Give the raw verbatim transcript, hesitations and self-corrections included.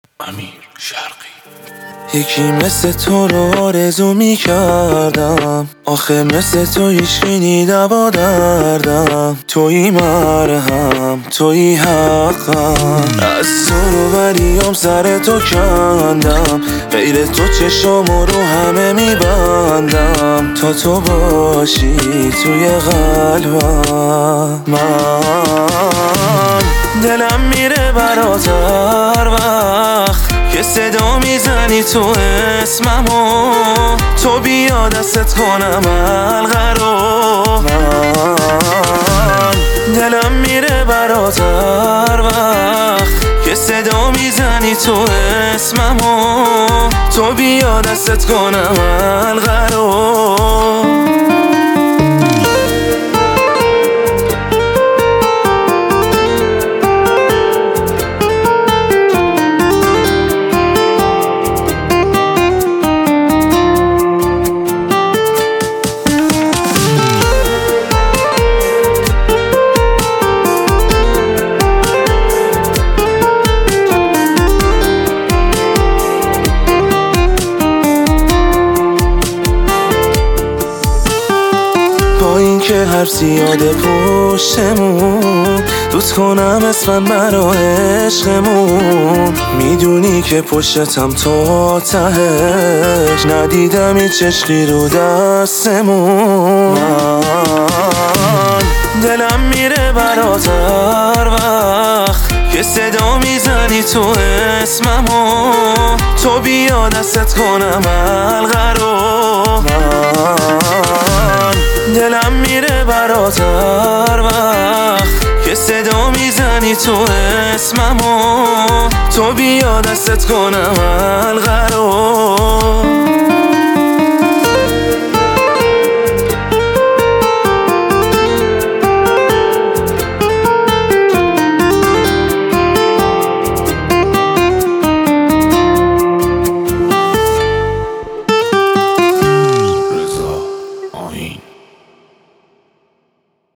امیر شرقی. یکی مثل تو رو آرزو می کردم، آخه مثل تو هیچکی دوا دردم. تویی مرهم، تویی حقم، از تو رو بریام سر تو کندم. غیر تو چشامو رو همه می بندم، تا تو باشی توی قلبم. من دلم میره برات هر وقت که صدا میزنی تو اسممو، تو بیا دستت کنم حلقه رو. من دلم میره برات هر وقت که صدا میزنی تو اسممو، تو بیا دستت کنم حلقه رو. با اینکه هر زیاد پشتمون، دوست کنم اسمم برا عشقمون. میدونی که پشتم تا تهش، ندیدم هیچ عشقی رو دستمون. من دلم میره برات هر وقت که صدا میزنی تو اسممو، تو بیا دستت کنم حلقه رو. من دلم میره برات هر وقت که صدا میزنی تو اسممو، تو بیا دستت کنم حلقه رو.